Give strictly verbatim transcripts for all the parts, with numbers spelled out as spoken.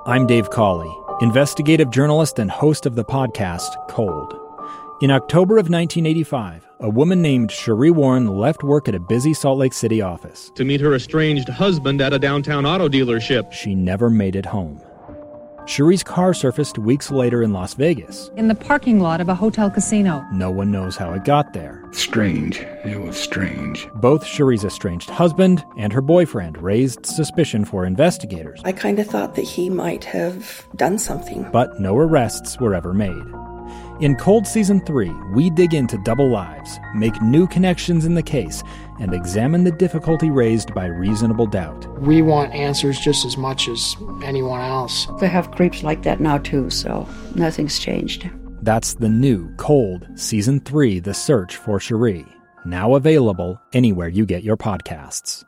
I'm Dave Cawley, investigative journalist and host of the podcast Cold. In October of nineteen eighty-five, a woman named Cherie Warren left work at a busy Salt Lake City office to meet her estranged husband at a downtown auto dealership. She never made it home. Cherie's car surfaced weeks later in Las Vegas. In the parking lot of a hotel casino. No one knows how it got there. Strange. It was strange. Both Cherie's estranged husband and her boyfriend raised suspicion for investigators. I kind of thought that he might have done something. But no arrests were ever made. In Cold Season three, we dig into double lives, make new connections in the case, and examine the difficulty raised by reasonable doubt. We want answers just as much as anyone else. They have creeps like that now too, so nothing's changed. That's the new Cold Season three, The Search for Cherie, now available anywhere you get your podcasts.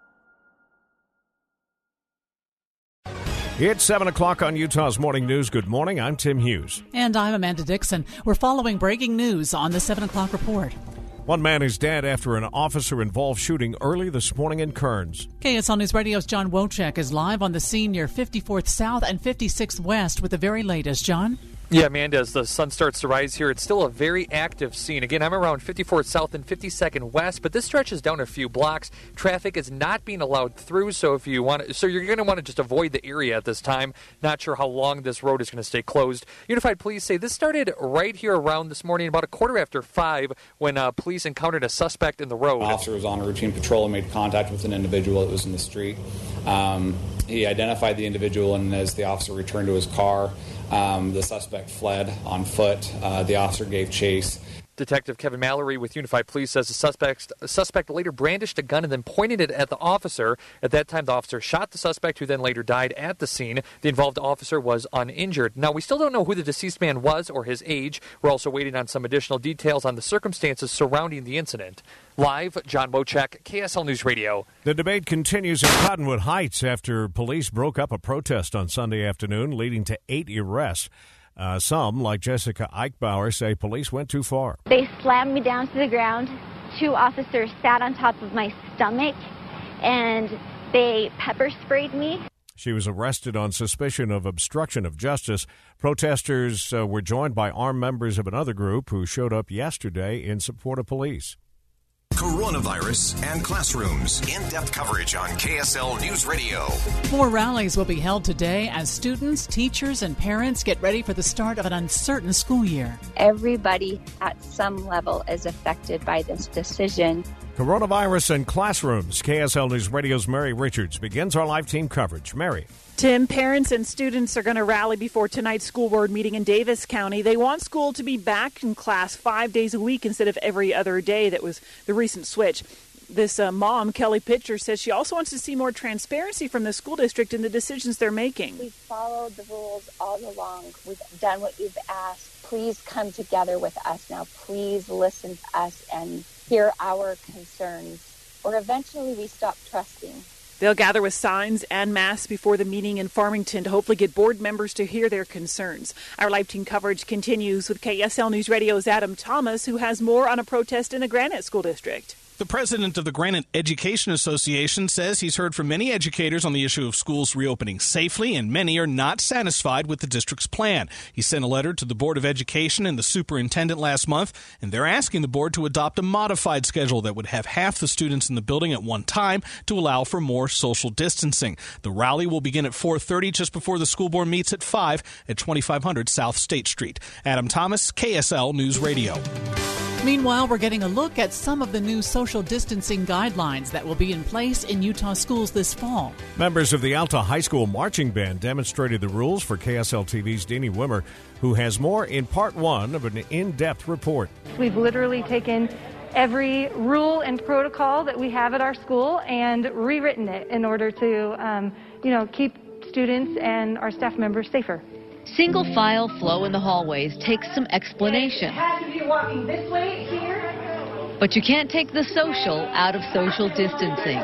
It's seven o'clock on Utah's Morning News. Good morning. I'm Tim Hughes. And I'm Amanda Dixon. We're following breaking news on the seven o'clock report. One man is dead after an officer-involved shooting early this morning in Kearns. K S L News Radio's John Wojcik is live on the scene near fifty-fourth South and fifty-sixth West with the very latest. John? Yeah, Amanda, as the sun starts to rise here, it's still a very active scene. Again, I'm around fifty-fourth South and fifty-second West, but this stretches down a few blocks. Traffic is not being allowed through, so if you want, to, so you're going to want to just avoid the area at this time. Not sure how long this road is going to stay closed. Unified Police say this started right here around this morning, about a quarter after five, when uh, police encountered a suspect in the road. An officer was on a routine patrol and made contact with an individual that was in the street. Um, he identified the individual, and as the officer returned to his car, Um, the suspect fled on foot. Uh, the officer gave chase. Detective Kevin Mallory with Unified Police says the suspect, suspect later brandished a gun and then pointed it at the officer. At that time, the officer shot the suspect, who then later died at the scene. The involved officer was uninjured. Now, we still don't know who the deceased man was or his age. We're also waiting on some additional details on the circumstances surrounding the incident. Live, John Wojcik, K S L News Radio. The debate continues in Cottonwood Heights after police broke up a protest on Sunday afternoon, leading to eight arrests. Uh, some, like Jessica Eichbauer, say police went too far. They slammed me down to the ground. Two officers sat on top of my stomach, and they pepper sprayed me. She was arrested on suspicion of obstruction of justice. Protesters uh, were joined by armed members of another group who showed up yesterday in support of police. Coronavirus and classrooms. In-depth coverage on K S L News Radio. More rallies will be held today as students, teachers, and parents get ready for the start of an uncertain school year. Everybody at some level is affected by this decision. Coronavirus and classrooms. K S L News Radio's Mary Richards begins our live team coverage. Mary. Tim, parents and students are going to rally before tonight's school board meeting in Davis County. They want school to be back in class five days a week instead of every other day. That was the recent switch. This uh, mom, Kelly Pitcher, says she also wants to see more transparency from the school district in the decisions they're making. We've followed the rules all along. We've done what you've asked. Please come together with us now. Please listen to us and hear our concerns, or eventually we stop trusting. They'll gather with signs and masks before the meeting in Farmington to hopefully get board members to hear their concerns. Our live team coverage continues with K S L News Radio's Adam Thomas, who has more on a protest in the Granite School District. The president of the Granite Education Association says he's heard from many educators on the issue of schools reopening safely, and many are not satisfied with the district's plan. He sent a letter to the Board of Education and the superintendent last month, and they're asking the board to adopt a modified schedule that would have half the students in the building at one time to allow for more social distancing. The rally will begin at four thirty just before the school board meets at five at twenty-five hundred South State Street. Adam Thomas, K S L News Radio. Meanwhile, we're getting a look at some of the new social distancing guidelines that will be in place in Utah schools this fall. Members of the Alta High School Marching Band demonstrated the rules for K S L T V's Deanie Wimmer, who has more in part one of an in-depth report. We've literally taken every rule and protocol that we have at our school and rewritten it in order to, um, you know, keep students and our staff members safer. Single file flow in the hallways takes some explanation. Had to be walking this way here. But you can't take the social out of social distancing.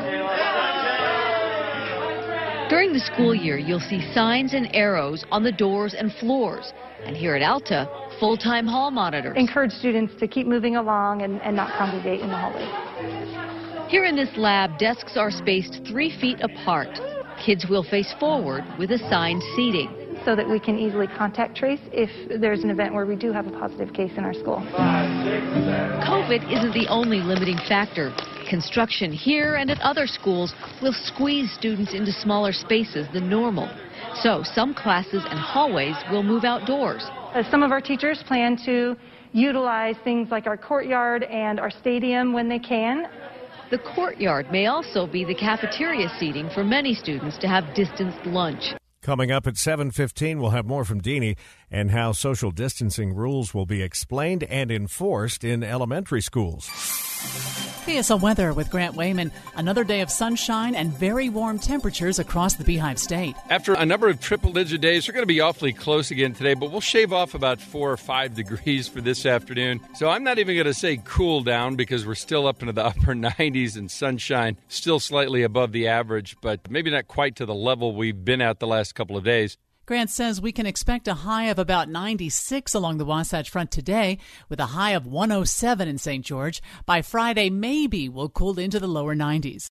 During the school year, you'll see signs and arrows on the doors and floors. And here at Alta, full-time hall monitors. Encourage students to keep moving along and, and not congregate in the hallway. Here in this lab, desks are spaced three feet apart. Kids will face forward with assigned seating, so that we can easily contact trace if there's an event where we do have a positive case in our school. COVID isn't the only limiting factor. Construction here and at other schools will squeeze students into smaller spaces than normal. So some classes and hallways will move outdoors. Uh, some of our teachers plan to utilize things like our courtyard and our stadium when they can. The courtyard may also be the cafeteria seating for many students to have distanced lunch. Coming up at seven fifteen, we'll have more from Deanie and how social distancing rules will be explained and enforced in elementary schools. K S L weather with Grant Wayman. Another day of sunshine and very warm temperatures across the Beehive State. After a number of triple-digit days, we're going to be awfully close again today, but we'll shave off about four or five degrees for this afternoon. So I'm not even going to say cool down because we're still up into the upper nineties and sunshine, still slightly above the average, but maybe not quite to the level we've been at the last couple of days. Grant says we can expect a high of about ninety-six along the Wasatch Front today, with a high of one oh seven in Saint George. By Friday, maybe we'll cool into the lower nineties.